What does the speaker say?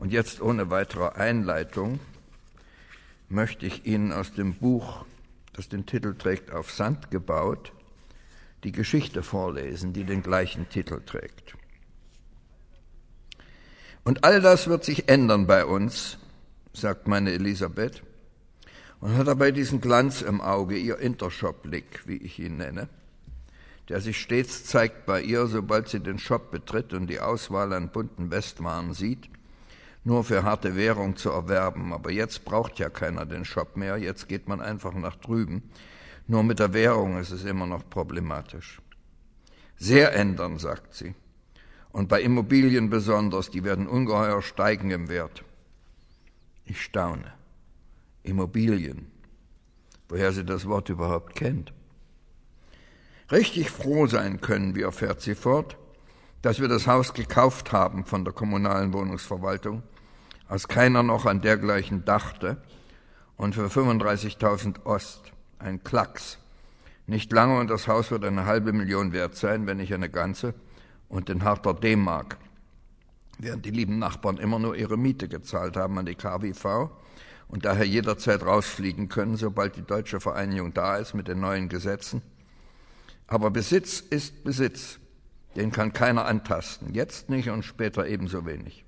Und jetzt ohne weitere Einleitung möchte ich Ihnen aus dem Buch, das den Titel trägt, Auf Sand gebaut, die Geschichte vorlesen, die den gleichen Titel trägt. Und all das wird sich ändern bei uns, sagt meine Elisabeth, und hat dabei diesen Glanz im Auge, ihr Intershop-Blick, wie ich ihn nenne, der sich stets zeigt bei ihr, sobald sie den Shop betritt und die Auswahl an bunten Westwaren sieht, nur für harte Währung zu erwerben. Aber jetzt braucht ja keiner den Shop mehr, jetzt geht man einfach nach drüben. Nur mit der Währung ist es immer noch problematisch. Sehr ändern, sagt sie. Und bei Immobilien besonders, die werden ungeheuer steigen im Wert. Ich staune. Immobilien. Woher sie das Wort überhaupt kennt. Richtig froh sein können wir, fährt sie fort, dass wir das Haus gekauft haben von der kommunalen Wohnungsverwaltung, als keiner noch an dergleichen dachte, und für 35.000 Ost, ein Klacks. Nicht lange und das Haus wird 500.000 wert sein, wenn nicht eine ganze, und in harter D-Mark, während die lieben Nachbarn immer nur ihre Miete gezahlt haben an die KWV und daher jederzeit rausfliegen können, sobald die deutsche Vereinigung da ist mit den neuen Gesetzen. Aber Besitz ist Besitz, den kann keiner antasten, jetzt nicht und später ebenso wenig.